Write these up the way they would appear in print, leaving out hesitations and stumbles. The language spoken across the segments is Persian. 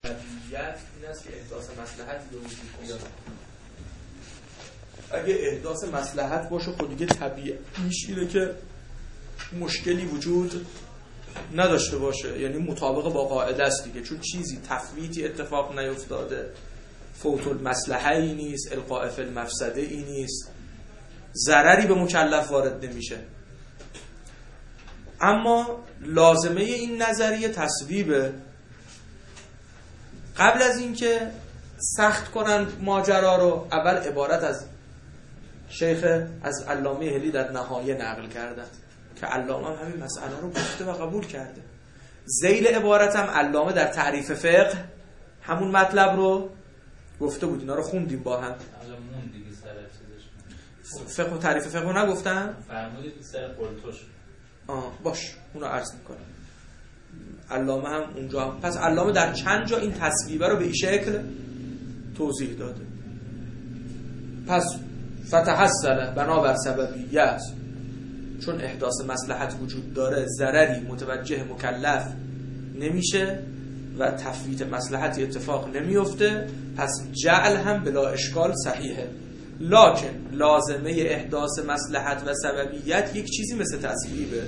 طبیعیت این است که احداث مصلحت به وجود بیاد. اگه احداث مصلحت باشه خود دیگه طبیعیش اینه که مشکلی وجود نداشته باشه، یعنی مطابق با قاعده است دیگه، چون چیزی تفویتی اتفاق نیفتاده، فوت المصلحه ای نیست، القاء فی المفسده ای نیست، ضرری به مکلف وارد نمیشه. اما لازمه این نظریه تصویبه. قبل از اینکه سخت کنن ماجرا رو، اول عبارت از شیخ از علامه هلی در نهایه نقل کردند که علامه هم همین مسئله رو گفته و قبول کرده. ذیل عبارت هم علامه در تعریف فقه همون مطلب رو گفته بود. اینا رو خوندیم با هم. فقه و تعریف فقه رو نگفتن؟ فرمودید سر قلتوش. باش، اونو عرض میکنم. علامه هم اونجا هم. پس علامه در چند جا این تصویبه رو به این شکل توضیح داده. پس فتحصل بنابر سببیت، چون احداث مصلحت وجود داره ضرری متوجه مکلف نمیشه و تفویت مصلحتی اتفاق نمیفته، پس جعل هم بلا اشکال صحیحه. لکن لازمه احداث مصلحت و سببیت یک چیزی مثل تصویبه.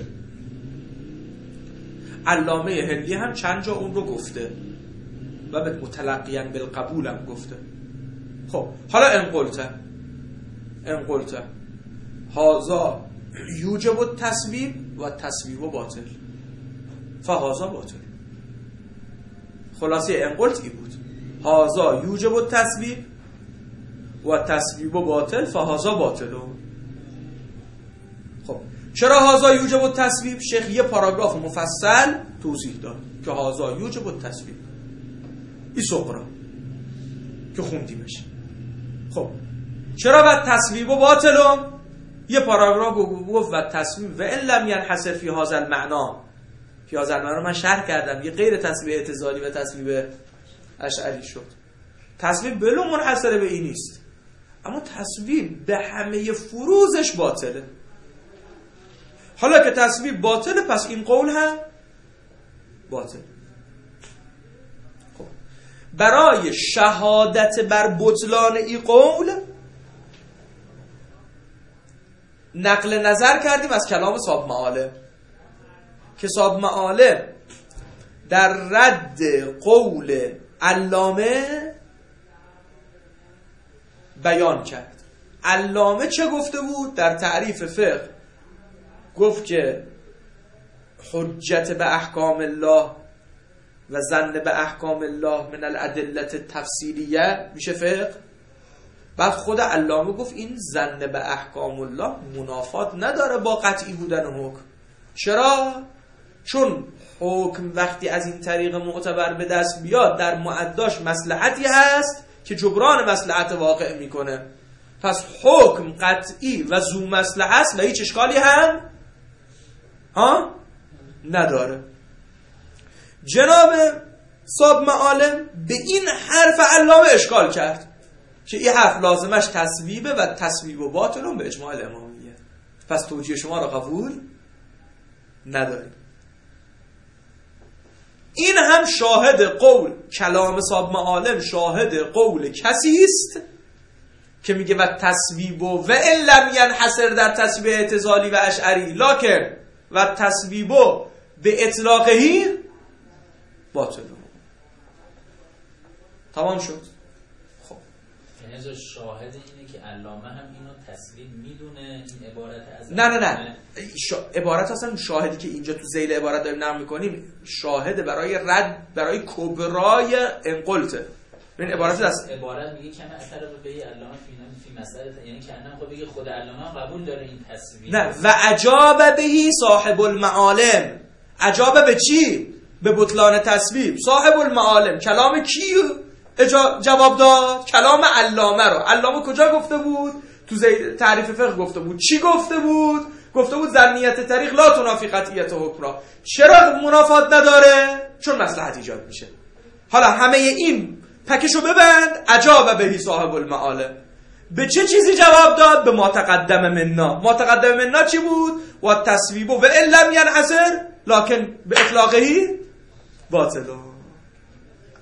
علامه هندی هم چند جا اون رو گفته و به متلقیاً بالقبول هم گفته. خب حالا ان قلت هذا یوجب التصویب و تصویب باطل فهذا باطل. خلاصه ان قلت ای بود هذا یوجب التصویب و تصویب باطل فهذا باطل. خب چرا هذا یوجب التصویب؟ شیخ یه پاراگراف مفصل توضیح داد که هذا یوجب التصویب، این سقرا که خوندیمش. خب چرا بعد تصویب و باطل؟ یه پاراگراف گفت و تصویب و ان لم ينحصر فی هذا المعنا. فی هذا المعنا من شرح کردم، یه غیر تصویب اعتزالی و تصویب اشعری شد. تصویب بلو منحصر به این نیست، اما تصویب به همه فروزش باطله. حالا که تصویب باطله، پس این قول هم باطل. خب برای شهادت بر بطلان این قول نقل نظر کردیم از کلام صاحب معالم که صاحب معالم در رد قول علامه بیان کرد. علامه چه گفته بود؟ در تعریف فقه گفت که حجت به احکام الله و ظن به احکام الله من الادله التفصیلیه میشه فقه. بعد خود علامه گفت این ظن به احکام الله منافات نداره با قطعی بودن حکم. چرا؟ چون حکم وقتی از این طریق معتبر به دست بیاد در معداش مصلحتی هست که جبران مصلحت واقع میکنه. پس حکم قطعی و ذو مصلحه است و هیچ اشکالی هم نداره. جناب صاحب معالم به این حرف علامه اشکال کرد که این حرف لازمش تصویبه و تصویب و باطل هم به اجماع الامامیه. پس توجیه شما را قبول نداریم. این هم شاهد قول کلام صاحب معالم، شاهد قول کسی است که میگه و تصویب و ان لم ينحصر در تصویب اعتزالی و اشعری لکن و تصویب به اطلاقهی باطل. تمام شد. خب یعنی شاهد اینه که علامه هم اینو تصویب میدونه این عبارت از نه عبارت اصلا شاهدی که اینجا تو ذیل عبارت داریم نقل میکنیم شاهد برای رد برای کبرای انقلته. این عبارت میگه که اثر به علامه فی مسئله، یعنی که انم خود بگه خود علامه قبول داره این تصویب. نه و عجاب بهی صاحب المعالم. عجاب به چی؟ به بطلان تصویب. صاحب المعالم کلام کی جواب داد؟ کلام علامه رو. علامه کجا گفته بود؟ تو تعریف فقه گفته بود. چی گفته بود؟ گفته بود ظنیت طریق لا تنافی قطعیت حکم را. چرا منافات نداره؟ چون مصلحت ایجاد میشه. حالا همه این پکشو ببند. عجاب بهی صاحب المعالم به چه چیزی جواب داد؟ به ما تقدم منا. ما تقدم منا چی بود؟ و تصویب و ان لم ينحصر لکن به اطلاقهی باطل.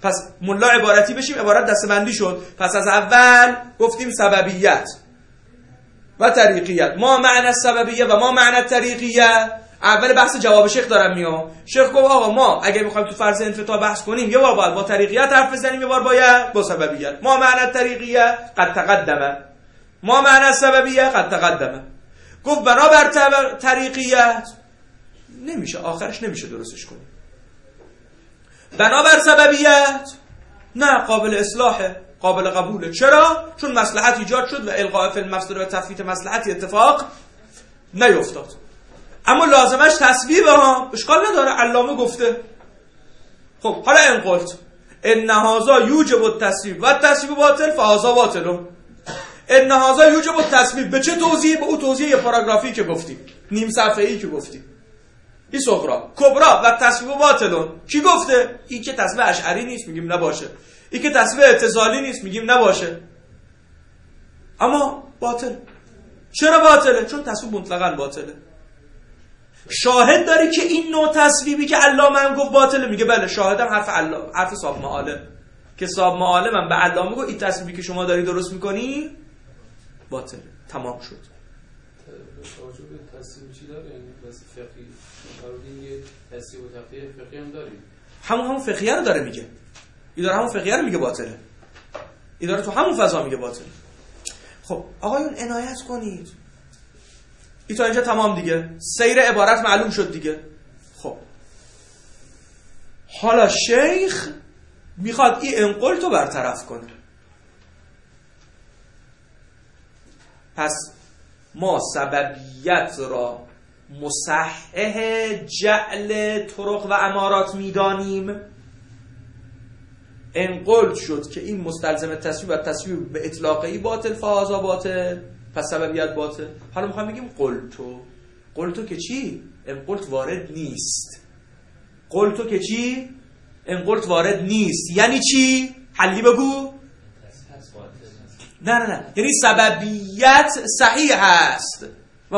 پس ملا عبارتی بشیم، عبارت دسته‌بندی شد. پس از اول گفتیم سببیت و طریقیت. ما معنی سببیه و ما معنی طریقیه. اول بحث جواب شیخ دارم میام. شیخ گفت آقا ما اگه میخوایم تو فرض انفتاح بحث کنیم یه بار باید با طریقیت حرف بزنیم، یه بار باید با سببیت. ما معنی طریقیه قد تقدمه، ما معنی سببیه قد تقدمه. گفت بنابر طریقیت نمیشه، آخرش نمیشه درستش کنیم. بنابر سببیت نه، قابل اصلاحه، قابل قبوله. چرا؟ چون مصلحت ایجاد شد و الغاء فی المفسده و تثبیت مصلحتی اتفاق نیفتاد. اما لازمش تصویبه ها، اشکال نداره، علامه گفته. خب حالا این قلت ان هذا یوجب التصویب و التصویب باطل فهذا باطل. ان هذا یوجب التصویب به چه توضیح؟ به اون توضیح پاراگرافی که گفتیم، نیم صفحه‌ای که گفتیم. این صغرا کبرا و تصویب باطل. کی گفته؟ این که تصویب اشعری نیست میگیم نباشه، این که تصویب اعتزالی نیست میگیم نباشه، اما باطل. چرا باطله؟ چون تصویب مطلقاً باطله. شاهد داری که این نوع تصویبی که علامه هم گفت باطله؟ میگه بله شاهدم حرف صاحب معالم که صاحب معالم هم به علامه گفت این تصویبی که شما داری درست میکنی باطله. تمام شد. توجه به تصویب چی داره؟ یعنی بس فقهی فرضی یه تصویب و تقیه فقهی هم داریم. همون فقهیه رو داره میگه. این داره همون فقهیه رو میگه باطله. این داره تو همون فضا میگه باطله. خب آقایون عنایت کنید. این تا اینجا تمام دیگه. سیر عبارت معلوم شد دیگه. خب حالا شیخ میخواد این انقلت رو برطرف کنه. پس ما سببیت را مصحح جعل طرق و امارات میدانیم. انقلت شد که این مستلزم تصویب و تصویب به اطلاقی باطل فهذا باطل، پس سببیت باطل. حالا میخوایم بگیم قلتو که چی؟ انقلت وارد نیست. قلتو که چی؟ انقلت وارد نیست. یعنی چی؟ حلی بگو. نه یعنی سببیت صحیح هست و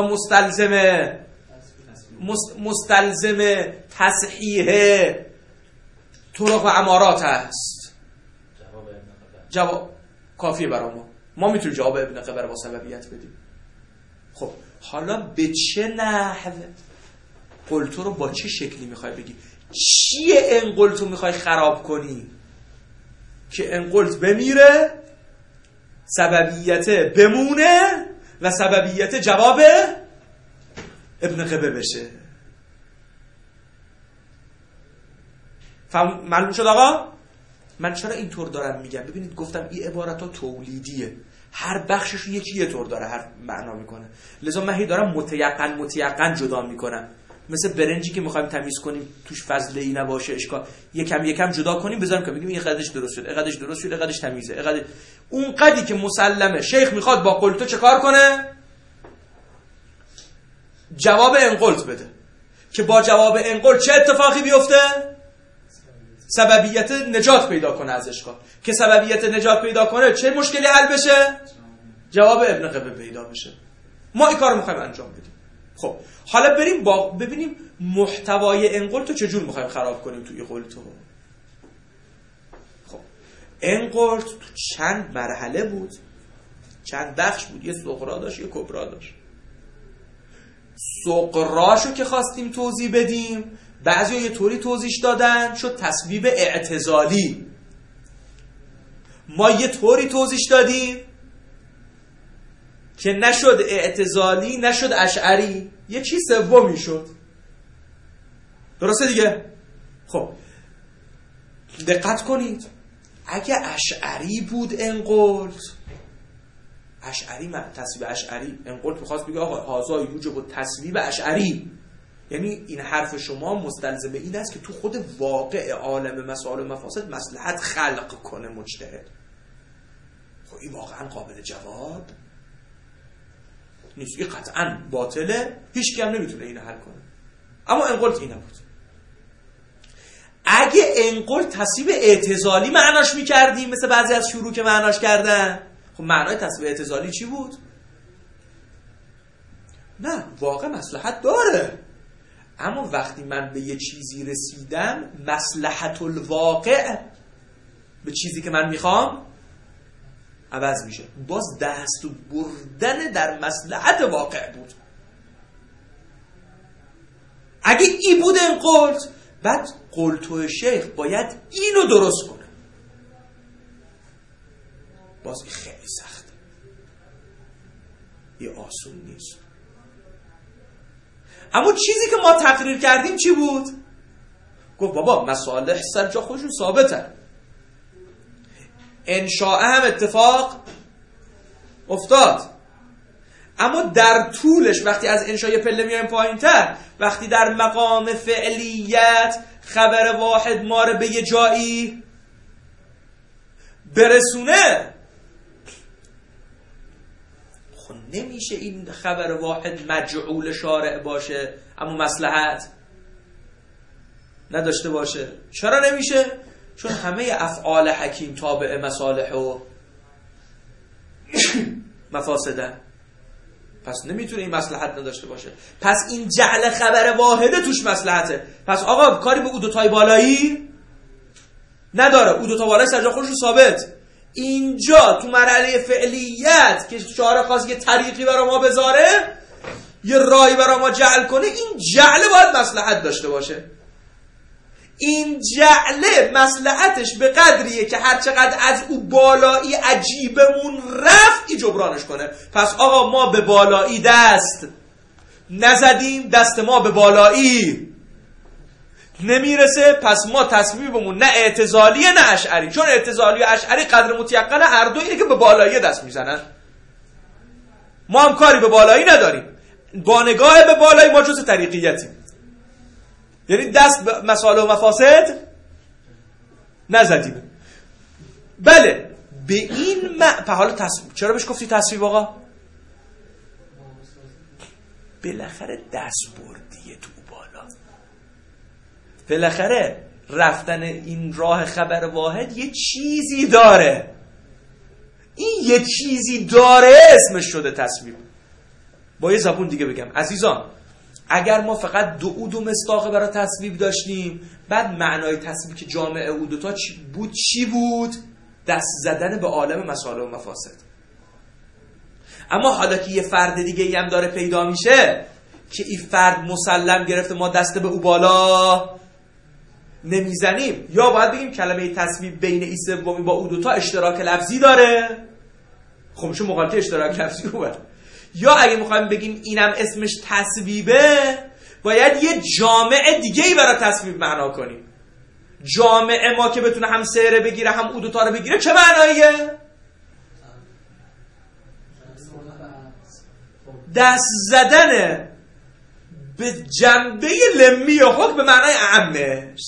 مستلزم تصحیح طرق و امارات هست. جواب کافیه برای ما میتونیم جواب ابن قبر با سببیت بدیم. خب حالا به چه نحو قلتو رو با چه شکلی میخوای بگی؟ چیه انقلتو میخوای خراب کنی که انقلت بمیره، سببیت بمونه و سببیت جواب ابن قبه بشه؟ معلوم شد آقا؟ من چرا اینطور دارم میگم؟ ببینید گفتم این عبارت ها تولیدیه، هر بخشش رو یه طور داره هر معنا میکنه، لذا من هی دارم متیقن جدا میکنم. مثل برنجی که میخوایم تمیز کنیم توش فضله ای نباشه، اشکال یکم جدا کنیم بذاریم که بگیم این قدش درست شد، این قدش درست شد، این قدش تمیزه، این قدش. اون قدی که مسلمه شیخ میخواد با قلتو چه کار کنه؟ جواب انقلت بده که با جواب انقلت چه اتفاقی بیفته؟ سببیت نجات پیدا کنه از اشکال. که سببیت نجات پیدا کنه چه مشکلی حل بشه؟ جواب ابن قبه پیدا بشه. ما این کار رو میخوایم انجام بدیم. خب حالا بریم ببینیم محتوای انقلت رو چجور میخوایم خراب کنیم توی قلتو. خب انقلت تو چند مرحله بود، چند بخش بود، یه صغرا داشت یه کبرا داشت. صغراشو که خواستیم توضیح بدیم بعضیا یه طوری توضیح دادن شد تصویب اعتزالی، ما یه طوری توضیح دادیم که نشد اعتزالی نشد اشعری، یه چیز سومی شد. درسته دیگه؟ خب دقت کنید، اگه اشعری بود انقلت، اشعری تصویب اشعری، انقلت میخواست بگه آقا هازا یوجب التصویب اشعری، یعنی این حرف شما مستلزم این است که تو خود واقع عالم مسائل و مفاسد مصلحت خلق کنه مجتهد. خب این واقعا قابل جواب نیست، این قطعا باطله، هیچ کی هم نمیتونه اینو حل کنه. اما انقلت این نبود. اگه انقلت تصویب اعتزالی معناش میکردیم مثل بعضی از شروع که معناش کردن، خب معنای تصویب اعتزالی چی بود؟ نه واقع مصلحت داره، اما وقتی من به یه چیزی رسیدم مصلحت الواقع به چیزی که من میخوام عوض میشه. باز دست بردن در مصلحت واقع بود. اگه ای بود این قلت، بعد قلتو شیخ باید اینو درست کنه. باز این خیلی سخته، یه آسون نیست. اما چیزی که ما تقریر کردیم چی بود؟ گفت بابا مصالح سر جا خودشون ثابته. انشاء هم اتفاق افتاد، اما در طولش وقتی از انشاء پله میایم پایین تر، وقتی در مقام فعلیت خبر واحد ما رو به یه جایی برسونه، خب نمیشه این خبر واحد مجعول شارع باشه اما مصلحت نداشته باشه. چرا نمیشه؟ چون همه افعال حکیم تابع مصالح و مفاسده، پس نمیتونه این مصلحت نداشته باشه. پس این جعل خبر واحده توش مصلحته. پس آقا کاری به او دوتای بالایی نداره، او دوتا بالایی سرجا خودش رو ثابت. اینجا تو مرحله فعلیت که شارع خواست یه طریقی برای ما بذاره، یه راهی برای ما جعل کنه، این جعل باید مصلحت داشته باشه. این جعل مصلحتش به قدریه که هر چقدر از او بالایی عجیبمون رفت ای جبرانش کنه. پس آقا ما به بالایی دست نزدیم، دست ما به بالایی نمیرسه، پس ما تصمیممون نه اعتزالیه نه اشعری، چون اعتزالی و اشعری قدر متیقن هر دو اینه که به بالایی دست میزنن. ما هم کاری به بالایی نداریم، با نگاه به بالایی ما جز طریقیتیم، یعنی دست به مسائل و مفاسد نزدیم. بله به این حالا تصویب. چرا بهش گفتی تصویب آقا؟ بالاخره دست بردیه تو بالا، بالاخره رفتن این راه خبر واحد یه چیزی داره، این یه چیزی داره اسمش شده تصویب. با یه زبون دیگه بگم عزیزان، اگر ما فقط دو عود و مصداق برای تصویب داشتیم، بعد معنای تصویب که جامعه او دوتا چی بود؟ دست زدن به عالم مصالح و مفاسد. اما حالا که یه فرد دیگه هم داره پیدا میشه که این فرد مسلم گرفته، ما دست به او بالا نمیزنیم، یا باید بگیم کلمه تصویب بین این سومی با او دوتا اشتراک لفظی داره، خب چون مقالطه اشتراک لفظی رو بر. یا اگه میخوایم بگیم اینم اسمش تصویبه، باید یه جامعه دیگه‌ای برای تصویب معنا کنیم. جامعه ما که بتونه هم سهره بگیره هم او دوتا رو بگیره چه معناییه؟ دست زدن به جنبه لمی حکم به معنای اعمش،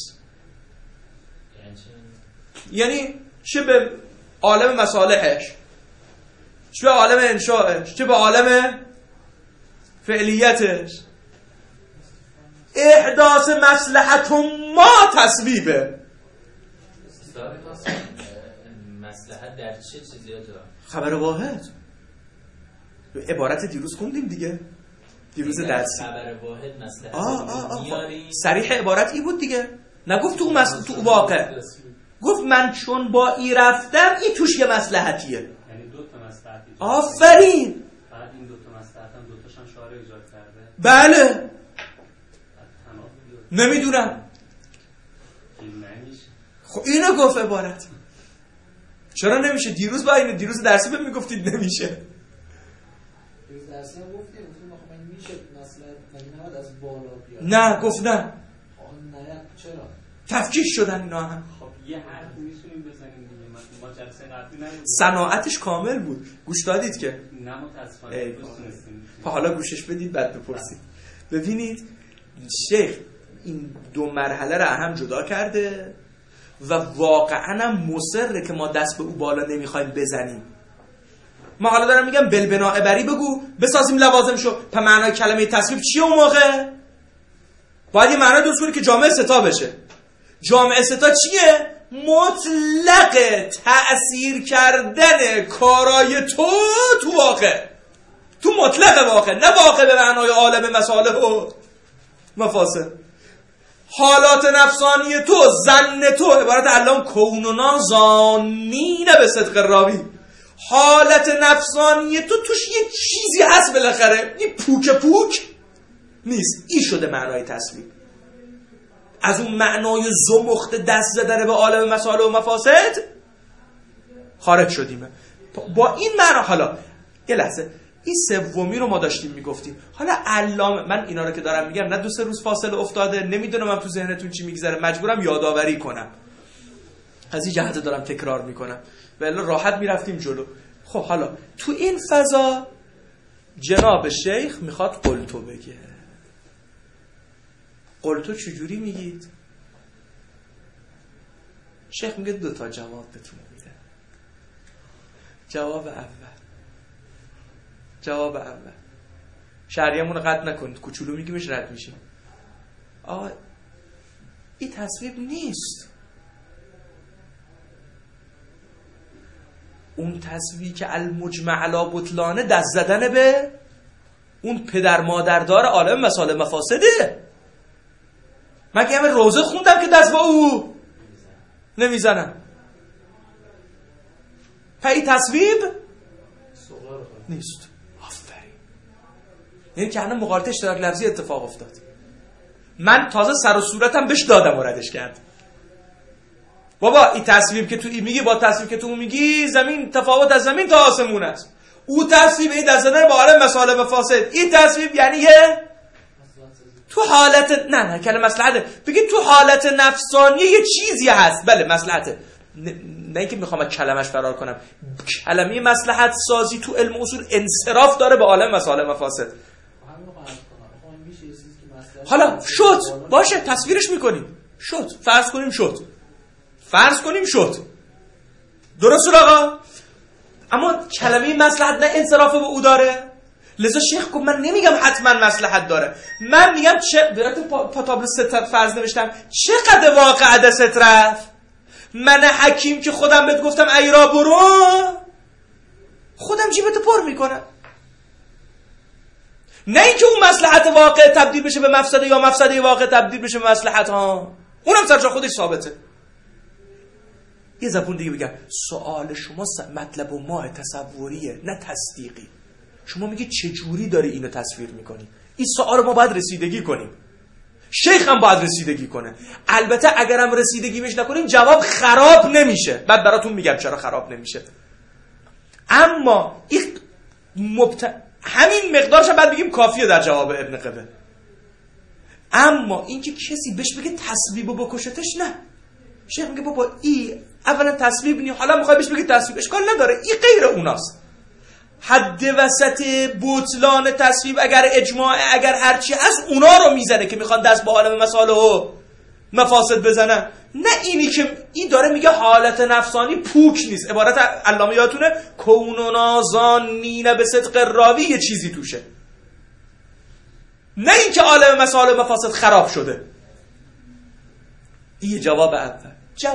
یعنی چه به عالم مصالحش، چه به عالم انشاءش، چه به عالم فعلیتش. احداث مصلحت ما تصویبه. مصلحت در چه چیزی داره؟ خبر واحد. عبارت دیروز خوندیم دیگه، دیروز درسی. خبر واحد مصلحت میاری. صریح عبارت ای بود دیگه، نگفت تو واقع، گفت من چون با ای رفتم این توش یه مصلحتیه. یعنی دو تا مصلحتی. آفرین. بعد این دو تا مصلحت هم دو تاشون شارع ایجاد کرده. بله. نمیدونم. خب اینو گفت عبارت. چرا نمیشه؟ دیروز با اینو دیروز درسی بهم میگفتید نمیشه. دیروز درسی هم گفتیم من میشه مصلحت نمیاد از بالا بیاد. نه گفت نه. نه چرا؟ تفکیک شدن اینا هم. خب یه حرف میتونیم بزنیم دیگه. ما جلسه قبلی ندیدیم. صناعتش کامل بود. گوش دادید که؟ نه متاسفانه نتونستیم. حالا گوشش بدید بعد بپرسید. ببینید شیخ این دو مرحله را هم جدا کرده و واقعا هم مصره که ما دست به او بالا نمیخوایم بزنیم. ما حالا دارم میگم بلبناء بری بگو بسازیم لوازمشو. په معنای کلمه تصویب چیه اون موقع؟ باید یه معنای درست کنی که جامعه ستا بشه. جامعه ستا چیه؟ مطلق تأثیر کردن کارای تو واقع، تو مطلق واقع، نه واقع به معنای عالم مصالح و مفاسد. حالات نفسانی تو، ظن تو عبارت علام کوننا ظانین به صدق راوی. حالت نفسانی تو توش یه چیزی هست بالاخره، این پوک نیست. این شده معنای تصویب. از اون معنای زمخت دست زدن به عالم مسائل و مفاسد خارج شدیم. با این معنا حالا یه لحظه، این سومی رو ما داشتیم میگفتیم. حالا علامه، من اینا رو که دارم میگم نه 2-3 روز فاصله افتاده، نمیدونم من تو ذهنتون چی میگذره، مجبورم یادآوری کنم، از این جهت دارم تکرار میکنم، ولی راحت میرفتیم جلو. خب حالا تو این فضا جناب شیخ میخواد قلتو بگه. قلتو چجوری میگید؟ شیخ میگه 2 تا جواب بهتون میده. جواب اول شرعیمون رو قطع نکنید، کوچولو میگیمش رد میشیم. آقا این تصویب نیست. اون تصویبی که المجمع علی بطلانه دست زدن به اون پدر مادردار عالم مسائل مفاسده. من که همه روزه خوندم که دست با او نمیزنم. پای تصویب نیست. آفرین. یعنی که الان مقالطه اشتراک لفظی اتفاق افتاد. من تازه سر و صورتم بهش دادم و ردش کرد. بابا این تصویب که تو این میگی با تصویب که تو میگی زمین تفاوت از زمین تا آسمون است. او تصویب این دست زدن با عالم مسائل مفاسد. این تصویب یعنی تو حالت نه کلمه مصلحته. بگید تو حالت نفسانی یه چیزی هست. بله مصلحته. نه اینکه میخوام از کلمش فرار کنم. کلمه مصلحت سازی تو علم اصول انصراف داره به عالم مسائل مفاسد. حالا شد باشه تصویرش میکنیم. شد فرض کنیم شد. درست آقا؟ اما کلمه مصلحت نه انصراف به او داره. لذا شیخ گفت من نمیگم حتما مصلحت داره، من میگم برات پاتابل ست فرض نوشتم چقدر واقع دست رفت. من حکیم که خودم بهت گفتم ایرا برو، خودم جیبت پر میکنم. نه اینکه اون مصلحت واقع تبدیل بشه به مفسده یا مفسده واقع تبدیل بشه به مصلحت ها، اونم سرجا خودش ثابته. یه زبون دیگه بگم، سوال شما مطلب و ماه تصوریه نه تصدیقی. شما میگی چجوری داری اینو تصویر میکنی؟ این سوال ما باید رسیدگی کنیم، شیخ هم باید رسیدگی کنه. البته اگرم رسیدگی میش نکنیم جواب خراب نمیشه. بعد براتون میگم چرا خراب نمیشه. اما این همین مقدارش بعد بگیم کافیه در جواب ابن قبه. اما اینکه کسی بهش بگه تصویبو بکشتش نه. شیخ میگه بابا این اولا تصویب نی، حالا میخوای بهش بگی تصویب، اشکال نداره، این غیر اوناست. حد وسط بطلان تصویب اگر اجماع اگر هرچی هست اونا رو میزنه که میخوان دست به عالم مسائل و مفاسد بزنن. نه اینی که این داره میگه حالت نفسانی پوک نیست. عبارت علامه یادتونه کوننا ظانین به صدق راوی یه چیزی توشه. نه اینکه عالم مسائل و مفاسد خراب شده. این جواب اول.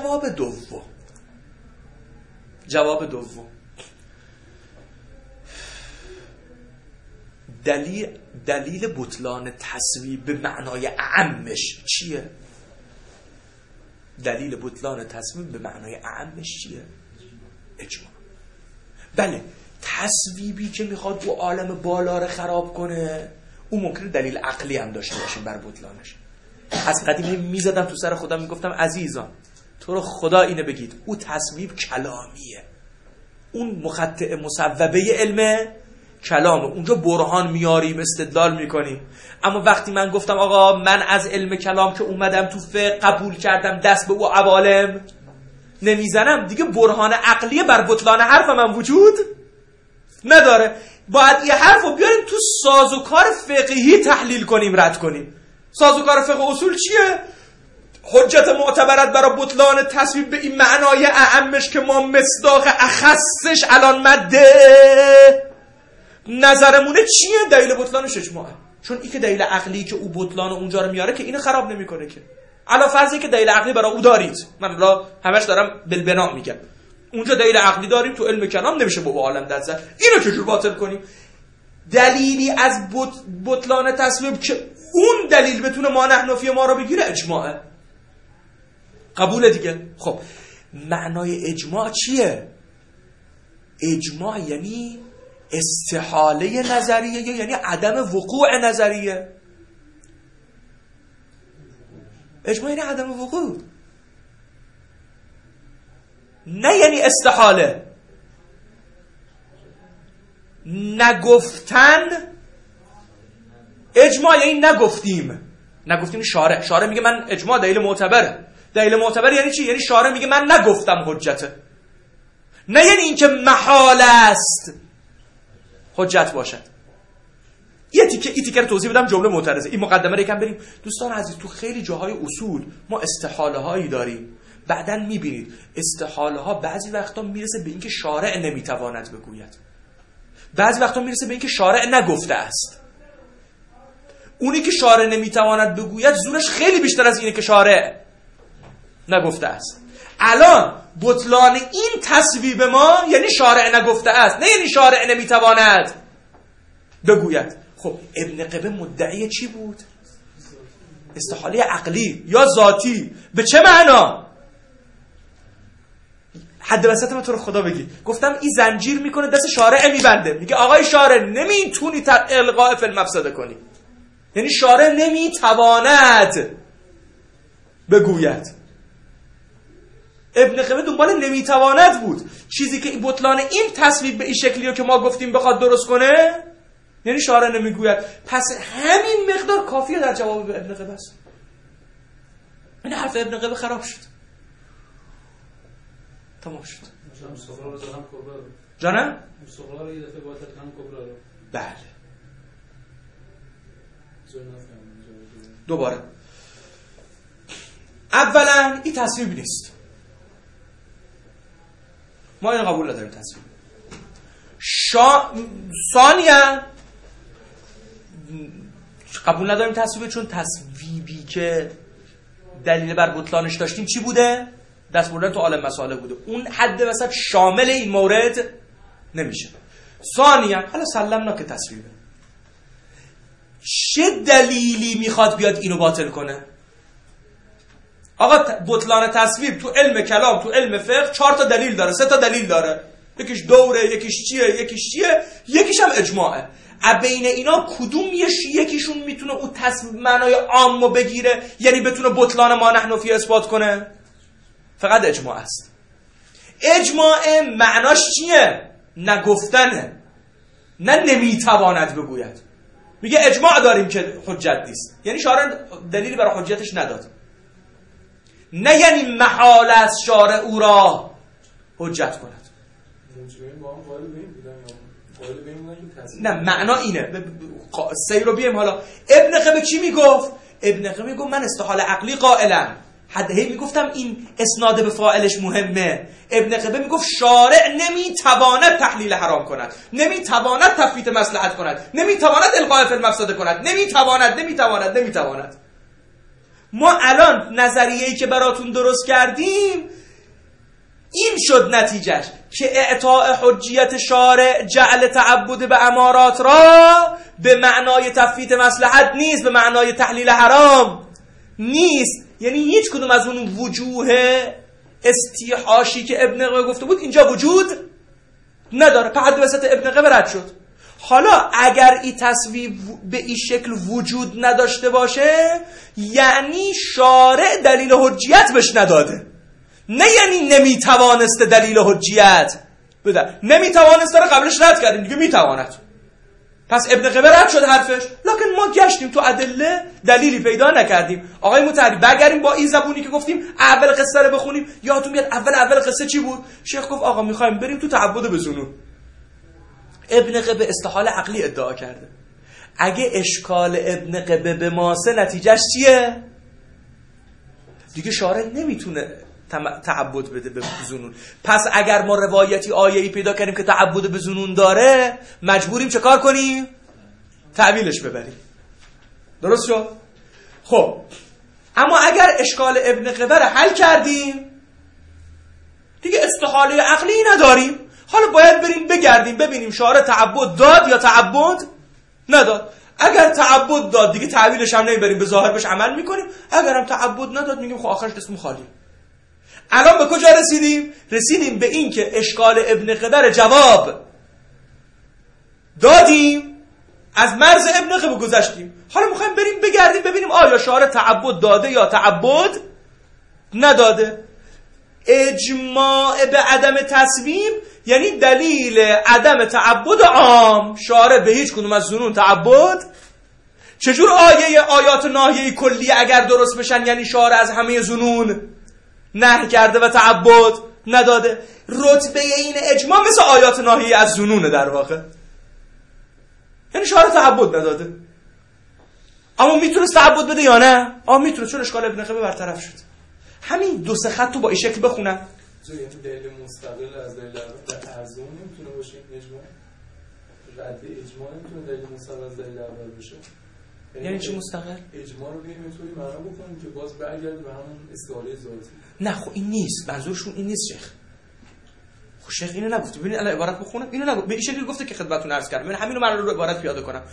جواب دوم دلیل بطلان تصویب به معنای اعمش چیه؟ دلیل بطلان تصویب به معنای اعمش چیه؟ اجماع. بله تصویبی که میخواد او عالم بالا رو خراب کنه او ممکنه دلیل عقلی هم داشته باشه بر بطلانش. از قدیم میزدم تو سر خودم میگفتم عزیزان تو رو خدا اینه بگید او تصویب کلامیه، اون مخطئ مصوبه علم کلامه، اونجا برهان میاریم استدلال میکنیم. اما وقتی من گفتم آقا من از علم کلام که اومدم تو فقه قبول کردم دست به او عوالم نمیزنم، دیگه برهان عقلی بر بطلان حرف من وجود نداره. باید یه حرف رو بیاریم تو سازوکار فقهی تحلیل کنیم رد کنیم. سازوکار فقه اصول چیه؟ حجت معتبرت برای بطلان تصویب به این معنای اعمش که ما مصداق اخصش الان مده نظرمونه چیه؟ دلیل بطلانش اجماعه. چون این که دلیل عقلی که او بطلان اونجا رو میاره که اینو خراب نمیکنه که. علا فرضی که دلیل عقلی برای او دارید، من الان همش دارم بالبنا میگم، اونجا دلیل عقلی داریم تو علم کلام نمیشه با عالم دست زد، اینو چجور باطل کنیم؟ دلیلی از بطلان تصویب که اون دلیل بتونه مانع نفی ما رو بگیره اجماعه. قبول دیگه. خب معنای اجماع چیه؟ اجماع یعنی استحاله نظریه، یعنی عدم وقوع نظریه. اجماع یعنی عدم وقوع، نه یعنی استحاله. نگفتن اجماع یعنی نگفتیم شارع میگه من اجماع دلیل معتبره. دلیل معتبر یعنی چی؟ یعنی شارع میگه من نگفتم حجته، نه یعنی اینکه محال است حجت باشد. یه تیکه رو توضیح بدم جمله معترضه. این مقدمه رو یکم بریم. دوستان عزیز، تو خیلی جاهای اصول ما استحاله هایی داریم، بعداً میبینید استحاله ها بعضی وقتا میرسه به اینکه شارع نمیتواند بگوید، بعضی وقتا میرسه به اینکه شارع نگفته است. اونی که شارع نمیتواند بگوید زورش خیلی بیشتر از اینه که شارع نگفته است. الان بطلان این تصویب ما یعنی شارع نگفته است، نه یعنی شارع نمیتواند بگوید. خب ابن قبه مدعی چی بود؟ استحاله عقلی یا ذاتی. به چه معنا؟ حد وسط من تو رو خدا بگی. گفتم این زنجیر میکنه دست شارع میبنده، میگه آقای شارع نمیتونی الغاء فی المفسده کنی، یعنی شارع نمیتواند بگوید. ابن قبه دنبال نمیتواند بود. چیزی که بطلان این تصویب به این شکلی رو که ما گفتیم بخواد درست کنه یعنی شارع نمیگوید. پس همین مقدار کافیه در جواب به ابن قبه است. این حرف ابن قبه خراب شد، تمام شد. مصطفی رو زدم کبرا رو. جانم؟ مصطفی رو یه دفعه باید تکلم کبرا رو. بله. دوباره اولا این تصویب نیست، ما این قبول نداریم تصویب. ثانیا قبول نداریم تصویب، چون تصویبی که دلیل بر بطلانش داشتیم چی بوده؟ دست بردن تو عالم مسائل بوده. اون حد وسط شامل این مورد نمیشه. ثانیا حالا سلمنا که تصویبه، چه دلیلی میخواد بیاد اینو باطل کنه؟ آقا بطلان تصویب تو علم کلام، تو علم فقه 4 تا دلیل داره، 3 تا دلیل داره. یکیش دوره، یکیش چیه، یکیش هم اجماعه. بین اینا کدوم یکیشون میتونه اون تصویب معنای عامو بگیره، یعنی بتونه بطلان ما نحن فی اثبات کنه؟ فقط اجماع است. اجماع معناش چیه؟ نگفتنه، نه نمیتواند بگوید. میگه اجماع داریم که حجت نیست، یعنی شارع دلیلی برای حجتش نداد، نه یعنی محال است شارع او را حجت کند. نه معنا اینه. سیر رو بیم. حالا ابن قبه چی میگفت؟ ابن قبه میگفت من استحاله عقلی قائلم. حدهی میگفتم این اسناد به فاعلش مهمه. ابن قبه میگفت شارع نمیتواند تحلیل حرام کند، نمیتواند تفویت مصلحت کند، نمیتواند الغاء فی المفسده کند، نمیتواند. ما الان نظریه‌ای که براتون درست کردیم این شد نتیجهش که اعطاء حجیت شارع جعل تعبد به امارات را به معنای تفویت مصلحت نیست، به معنای تحلیل حرام نیست. یعنی هیچ کدوم از اون وجوه استیحاشی که ابن قبه گفته بود اینجا وجود نداره. په حد وسط ابن قبه رد شد. حالا اگر این تصویب به این شکل وجود نداشته باشه یعنی شارع دلیل حجیت بهش نداده، نه یعنی نمیتوانسته دلیل حجیت بده. نمیتوانسته رو قبلش رد کردیم دیگه، میتواند. پس ابن قبه رد شد حرفش، لکن ما گشتیم تو ادله دلیلی پیدا نکردیم. آقای متحری برگردیم با این زبونی که گفتیم اول قصه رو بخونیم. یادتون میاد اول قصه چی بود؟ شیخ گفت آقا میخوایم بریم تو تعبد به ظنون. ابن قبه استحاله عقلی ادعا کرده. اگه اشکال ابن قبه به ماسه نتیجهش چیه؟ دیگه شارع نمیتونه تعبد بده به ظنون. پس اگر ما روایتی آیه‌ای پیدا کردیم که تعبد به ظنون داره مجبوریم چه کار کنیم؟ تعویلش ببریم. درست شد؟ خب اما اگر اشکال ابن قبه رو حل کردیم دیگه استحاله عقلی نداریم. حالا باید بریم بگردیم ببینیم شارع تعبد داد یا تعبد نداد. اگر تعبد داد دیگه تعویلش هم نمیبریم، به ظاهر بهش عمل میکنیم. اگر هم تعبد نداد میگیم خب آخرش اسم خالی. الان به کجا رسیدیم؟ رسیدیم به این که اشکال ابن قبه جواب دادیم، از مرز ابن قبه گذشتیم. حالا میخوایم بریم بگردیم ببینیم آیا شارع تعبد داده یا تعبد نداده. اجماع به عدم تصویب یعنی دلیل عدم تعبد عام. شارع به هیچ کدوم از ظنون تعبد. چجور آیات ناهیه کلی اگر درست بشن یعنی شارع از همه ظنون نهی کرده و تعبد نداده؟ رتبه این اجماع مثل آیات ناهیه از ظنونه در واقع، یعنی شارع تعبد نداده. اما میتونست تعبد بده یا نه؟ میتونه، چون اشکال ابن قبه برطرف شد. همین دو سه خط رو با این شکل بخونم. یعنی دلیل مستقل از دلیل اول ارزون نمیتونه باشه اجماع. رد اجماع نمیتونه دلیل مستقل از دلیل اول باشه. یعنی چی مستقل؟ اجماع رو بیایم اینطوری معنا بکنیم که باز برگرده به همون استعاره ذاتی. نه خب این نیست، منظورشون این نیست شیخ. خب شیخ اینو نگفت. ببینید الان عبارت بخونم. اینو نگفت. به این شکلی گفته که خدمتتون عرض کردم. من همینو رو عبارت پیاده کنم.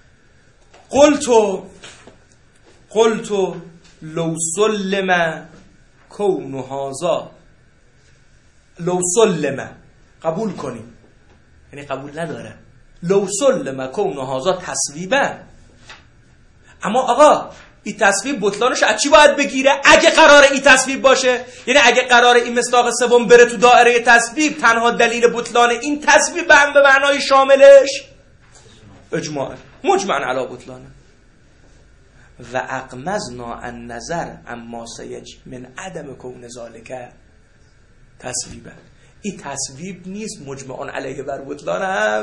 قلت لو سلم کون هذا، لو سلم قبول کنیم، یعنی قبول نداره. لو سلم کون هذا تصویبا، اما آقا این تصویب بطلانش از چی باید بگیره؟ اگه قرار این تصویب باشه، یعنی اگه قرار این مصداق سوم بره تو دایره تصویب، تنها دلیل بطلان این تصویب هم به معنای شاملش اجماع مجمع علی بطلانه. و اقمزنا النظر اما سیج من عدم کون ذالک تصویبا. این تصویب نیست مجمع علیه بر بطلان هم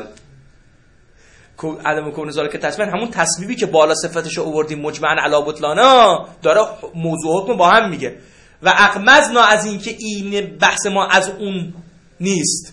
عدم کون ذالک تصویب، همون تصویبی که بالا صفتش آوردیم مجمع علی بطلانا داره موضوع حکم با هم میگه. و اقمزنا از این که این بحث ما از اون نیست،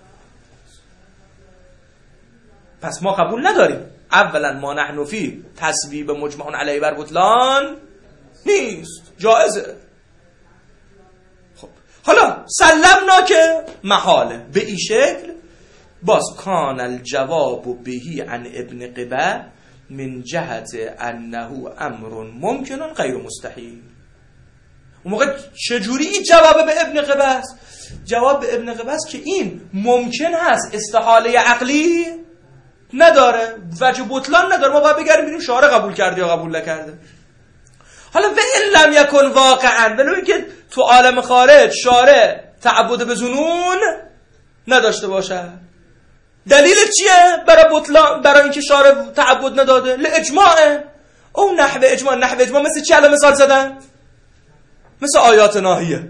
پس ما قبول نداریم. اولا ما نحن فی تصویب مجمع علیه بر بطلان نیست، جائزه. خب حالا سلمنا که محاله به این شکل، باز کان الجواب بهی عن ابن قبه من جهت انه امر ممکن غیر مستحیل. اون موقع چجوری این جواب به ابن قبه است؟ جواب به ابن قبه است که این ممکن هست، استحاله عقلی نداره، وجه بطلان نداره. ما باید بگردیم ببینیم شارع قبول کرده یا قبول نکرده. حالا و ان لم یکن واقعا، ولو اینکه تو عالم خارج شارع تعبد به ظنون نداشته باشه، دلیل چیه برای بطلان؟ برای اینکه شارع تعبد نداده لاجماع. او نحو اجماع مثل چی؟ الان مثال زدن مثل آیات ناهیه.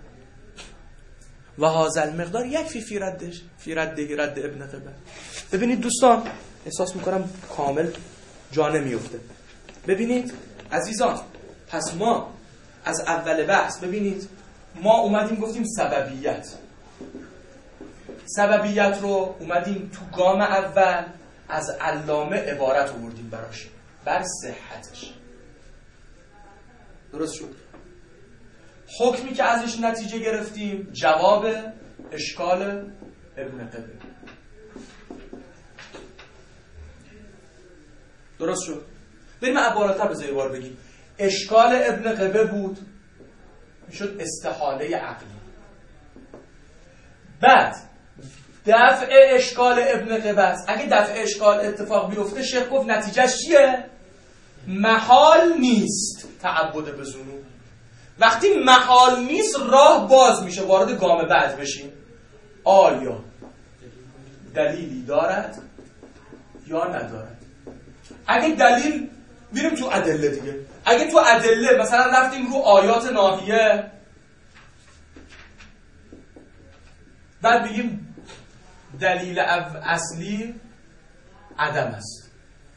و هذا المقدار یکفی فی رد ابن قبه. ببینید دوستان، احساس میکنم کامل جا نمیفته. ببینید عزیزان، پس ما از اول بحث ببینید ما اومدیم گفتیم سببیت رو اومدیم تو گام اول از علامه عبارت آوردیم براش بر صحتش. درست شد؟ حکمی که ازش نتیجه گرفتیم جواب اشکال ابن قبه. درست شد؟ بریم عبارتها به زیوار بگیم. اشکال ابن قبه بود، میشد استحاله عقلی. بعد دفع اشکال ابن قبه است. اگه دفع اشکال اتفاق بیفته شیخ گفت نتیجهش چیه؟ محال نیست تعبد به ظنون. وقتی محال نیست راه باز میشه، وارد گام بعد بشیم. آیا دلیلی دارد یا ندارد؟ اگه دلیل، میریم تو ادله دیگه. اگه تو ادله مثلا رفتیم رو آیات ناهیه، بعد بگیم دلیل اصلی عدم است.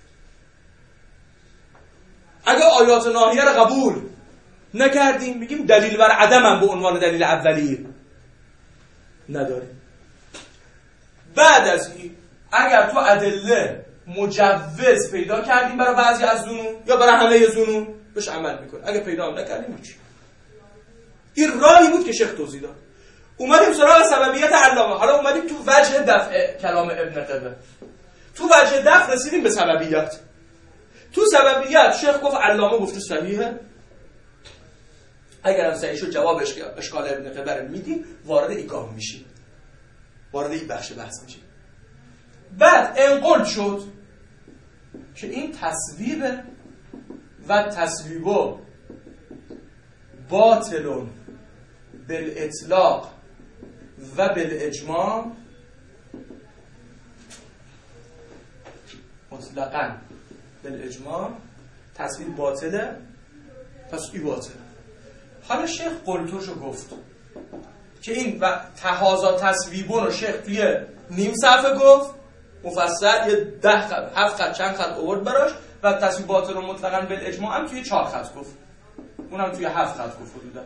اگه آیات ناهیه رو قبول نکردیم میگیم دلیل بر عدم هم به عنوان دلیل اولی نداریم. بعد از این اگر تو ادله مجوز پیدا کردیم برای بعضی از ظنون یا برای همه ظنون بهش عمل میکنه. اگه پیدا هم نکردیم هیچ. این راهی بود که شیخ توضیح داد. اومدیم سراغ سببیت علامه. حالا اومدیم تو وجه دفع کلام ابن قبه. تو وجه دفع رسیدیم به سببیت. تو سببیت شیخ گفت علامه گفته صحیحه، اگر هم صحیح شد جواب اشکال ابن قبر میدی، وارد ایگاه میشی، وارد این بخش بحث میشی. بعد انقل شد که این تصویبه و تصویبو باطلون بالاطلاق و بالاجماع، مطلقاً بالاجماع تصویب باطله، پس این باطله. حالا شیخ قلتوشو گفت که این و تهازا تصویبون رو شیخ توی نیم صفحه گفت مفصل، یه 10 خط 7 خط چند خط آورد براش، و تصویب باطل رو مطلقاً بالاجماع هم توی 4 خط گفت، اونم توی 7 خط گفت حدودا.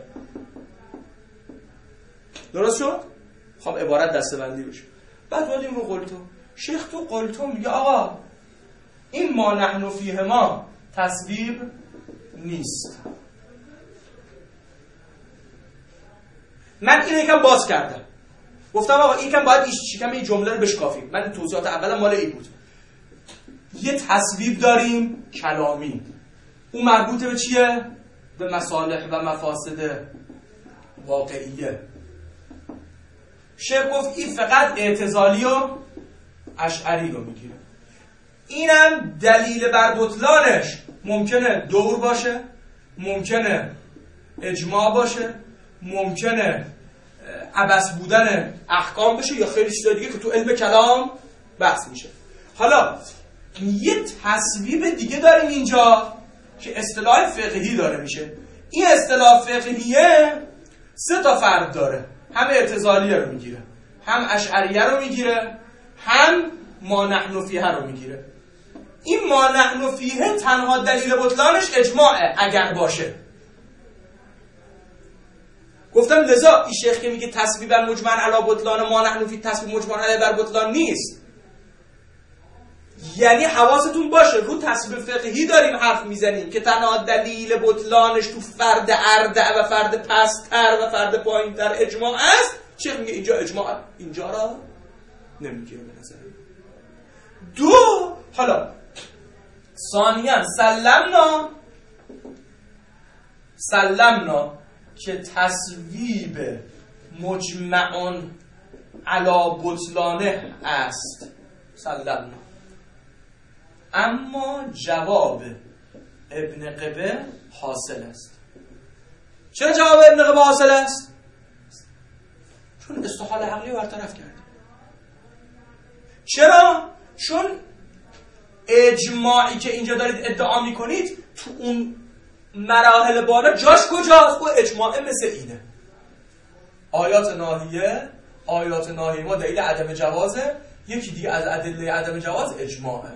درست شد؟ خب عبارت دسته‌بندی بشه. بعد اومدیم رو قلتو. شیخ تو قلتو میگه آقا این ما نحن فیه ما تصویب نیست. من اینو یکم باز کردم، گفتم آقا این یکم باید شکم این جمله رو بشکافیم. من توضیحات اولم مال این بود. یه تصویب داریم کلامی، اون مربوطه به چیه؟ به مصالح و مفاسد واقعیه. شیخ گفت این فقط اعتزالی و اشعری رو میگیره. اینم دلیل بر بطلانش ممکنه دور باشه، ممکنه اجماع باشه، ممکنه عبث بودن احکام بشه، یا خیلی چیزا دیگه که تو علم کلام بحث میشه. حالا یه تصویب دیگه داریم اینجا که اصطلاح فقهی داره میشه. این اصطلاح فقهیه 3 تا فرد داره، هم اعتزالیه رو میگیره، هم اشعریه رو میگیره، هم ما نحن فیه رو میگیره. این ما نحن فیه تنها دلیل بطلانش اجماعه اگر باشه. گفتم لذا این شیخ که میگه تصویب مجمع علی بطلان ما نحن فیه تصویب مجمع علی بر بطلان نیست، یعنی حواستون باشه رو تصویب فقهی داریم حرف میزنیم که تنها دلیل بطلانش تو فرد اردع و فرد پستر و فرد پایینتر اجماع است. شیخ میگه اینجا اجماع اینجا را نمیگیره به نظر. 2 حالا ثانیاً سلمنا که تصویب مجمع علی بطلانه است، سلمنا. اما جواب ابن قبه حاصل است. چرا جواب ابن قبه حاصل است؟ چون استحال عقلی رو برطرف کرد. چرا؟ چون اجماعی که اینجا دارید ادعا میکنید تو اون مراحل بالا جاش کجاست؟ و اجماع مثل اینه. آیات ناهیه ما دلیل عدم جوازه، یکی دیگه از ادله عدم جواز اجماعه.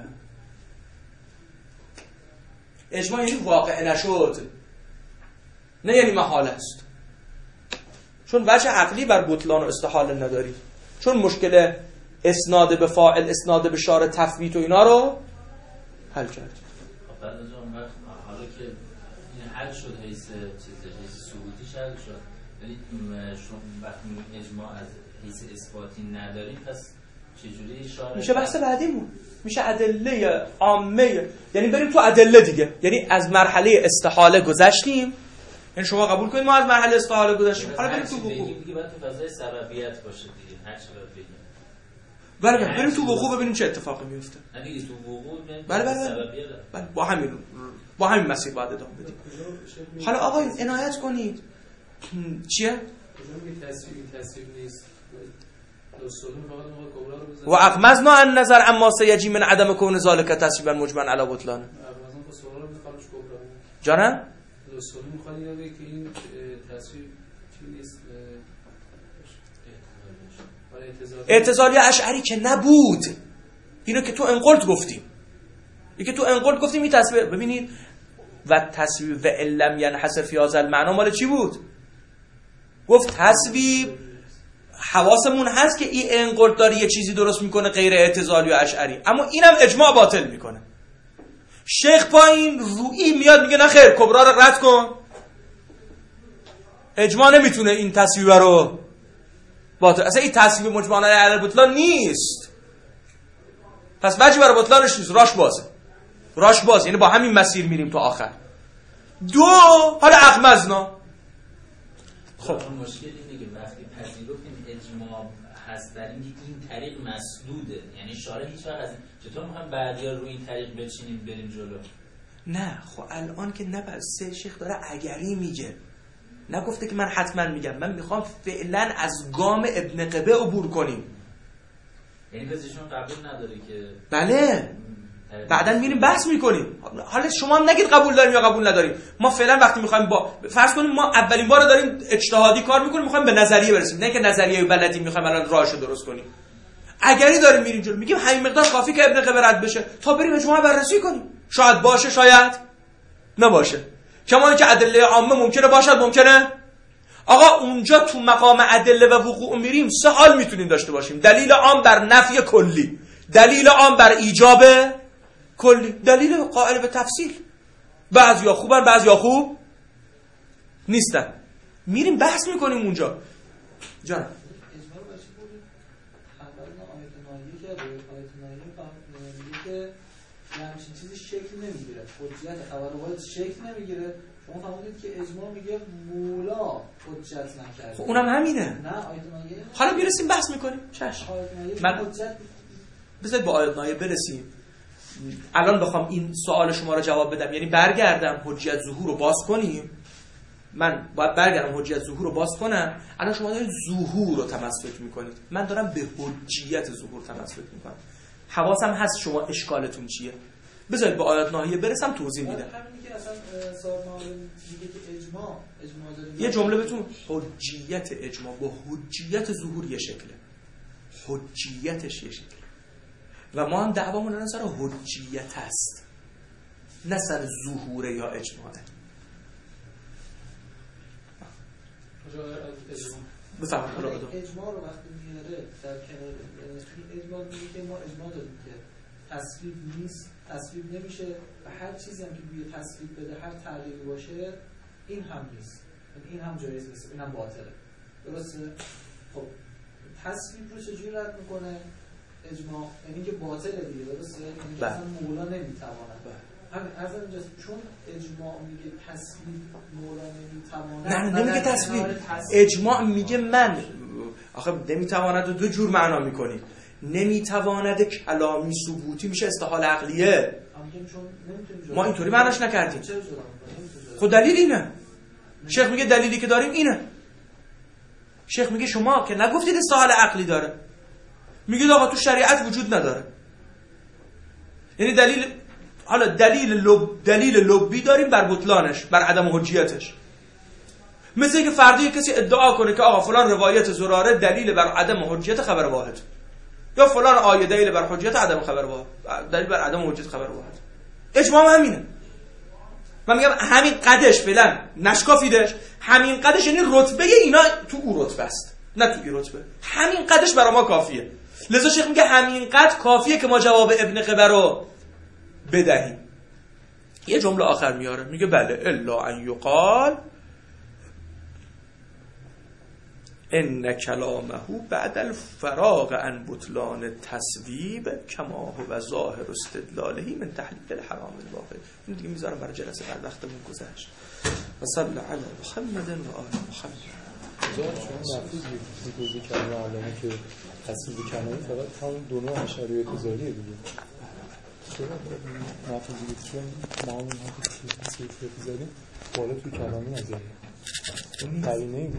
اجماع یعنی واقع نشد، نه یعنی محال است. چون وجه عقلی بر بطلان و استحاله نداری، چون مشکل اسناد به فاعل، اسناد به شارع، تثبیت و اینا رو حل کرد. بعد از اون وقت حالا که این حل شد، حیث ثبوتیش حل شد، ولی شما وقتی اجماع از حیث اثباتی نداریم، پس چجوری شارع میشه بحث بعدیمون، میشه ادله عامه. یعنی بریم تو ادله دیگه، یعنی از مرحله استحاله گذشتیم، یعنی شما قبول کنید ما از مرحله استحاله گذشتیم، حالا بریم تو وقوع. دیگه باید تو فضای سببیت باشه دیگه، هر چی باید بگیم. بله بریم تو وقوع ببینیم چه اتفاقی میفته. نه دیگه تو وقوع بله با همین مسیر باید ادامه بدیم. حالا آقای عنایت کنید چیه؟ تصویب نیست. و اقمزنا عن نظر اما سیجی من عدم کون ذالک تصویبا مجمع علی بطلانه. جانم؟ رسولی میخواد اینو بگه که این تصویب چی نیست، اعتزالی اشعری که نبود. اینو که تو انقلت گفتیم، این تصویب. ببینید و تصویب و علم ینحصر فی هذا المعنی مال چی بود؟ گفت تصویب حواسمون هست که این انقلت داره یه چیزی درست میکنه غیر اعتزالی و اشعری، اما اینم اجماع باطل میکنه. شیخ پایین روئی میاد میگه نه خیر، کبرا رو رد کن، اجماع نمیتونه این تصویب رو باطل، اصلا این تصویب مجمع علی بطلان نیست، پس وجه برای بطلانش نیست، راش بازه. راش باز، یعنی با همین مسیر میریم تا آخر. دو، حالا اغمزنا. خب مشکل اینه که وقتی پذیرفتیم اجماع هست در اینکه این طریق مسدوده، یعنی شارع هیچ وقت از چطور میخوایم بعدیا رو این طریق بچینیم بریم جلو؟ نه خب الان که نه، سه شیخ داره اگری میگه، نگفته که من حتما میگم، من میخوام فعلا از گام ابن قبه عبور کنیم. یعنی بازیشون قبول نداره که بله بعدن میریم بحث میکنیم. حالا شما هم نگید قبول داریم یا قبول نداریم. ما فعلا وقتی میخوایم با فرض کنیم ما اولین بار داریم اجتهادی کار میکنیم، میخوایم به نظریه برسیم، نه که نظریه بلدی میخوایم الان راهشو درست کنیم. اگری داریم میریم جلو، میگیم همین مقدار کافی که ابن قبه رد بشه تا بریم اجماع بررسی کنیم. شاید باشه، شاید نباشه. کما اینکه ادله عامه ممکنه باشد، ممکنه. آقا اونجا تو مقام ادله و وقوع میریم، سه حال میتونیم داشته باشیم: دلیل عام بر نفی کلی، دلیل عام بر ایجاب کلی، دلیل قائل به تفصیل. بعضیا خوبن، بعضیا خوب نیستن. میریم بحث میکنیم اونجا. جان اجماع رو باشه بودید خبرنا آیت نایه که آیت نایه میگه که همچین چیزی شکل نمیگیره، حجت خبر واحد شکل نمیگیره. شما فهمیدید که اجماع میگه مولا حجت نکرده. خب اونم همینه. نه آیت نایه حالا میرسیم بحث میکنیم. چشم. آیت نایه من حجت بذارید با آیت نایه برسیم. الان بخوام این سوال شما رو جواب بدم، یعنی برگردم حجت ظهور رو باز کنیم، من باید برگردم حجت ظهور رو باز کنم. الان شما دارید ظهور رو تمسک میکنید، من دارم به حجیت ظهور تمسک میکنم. حواسم هست شما اشکالتون چیه. بذارید با آیات ناهیه برسم توضیح میدم. همینی که اصلا صاحب میگه که اجماع داره. یه جمله بهتون، حجیت اجماع با حجیت ظهور یه شکله، حجیتش یه شکله و ما هم دعوامون الان سر حجیت است، نه سر ظهور یا اجماعه. بفرمایید. حالا بدون اجماع رو وقتی میاره در کنار اجماع میگه که ما اجماع داریم که تصویب نیست، تصویب نمیشه و هر چیزی هم که بیه تصویب بده، هر تغییری باشه، این هم نیست، این هم جایز نیست، این هم باطله. درسته؟ خب تصویب رو چجوری رد میکنه اجماع؟ یعنی که باطله دیگه. درسته؟ یعنی که اصلا مولا نمیتواند. همین از اینجاست چون اجماع میگه تصویب مولا نمیتواند. نه نمیگه تصویب، اجماع میگه من آخه نمیتواند رو دو جور معنا میکنی. نمیتواند کلامی ثبوتی میشه استحاله عقلیه، ما اینطوری معناش نکردیم. خود دلیل اینه. شیخ میگه دلیلی که داریم اینه. شیخ میگه شما که نگفتید استحاله عقلی داره، میگید آقا تو شریعت وجود نداره. یعنی دلیل، حالا دلیل لبی داریم بر بطلانش، بر عدم حجیتش. مثل اینکه فردا کسی ادعا کنه که آقا فلان روایت زراره دلیل بر عدم حجیت خبر واحد، یا فلان آیه دلیل بر حجیت عدم خبر واحد، دلیل بر عدم حجیت خبر واحد. اجماع همینه. من میگم همین قدش فعلا نشکافیدش، همین قدش یعنی رتبه اینا تو او رتبه است، نه تو این رتبه. همین قدش برای ما کافیه. لذا شیخ میگه همین قد کافیه که ما جواب ابن قبه رو بدهیم. یه جمله آخر میاره، میگه بله الا ان یقال ان کلامه بعد الفراغ عن بطلان تصویب کما هو ظاهر استدلاله من تحلیل الحرام الواقع. این دیگه میذارم برای جلسه بعد، وقتمون گذشت. و صلی علی محمد و آل محمد. شما لفظی توضیح کردن علامه که تصویب کلامی فقط همون دو نوع اشعری اعتزالیه دیگه. چرا نفذی بود؟ چون ما همون تصویب اعتزالی بالا توی کلامی نظریه. قرینه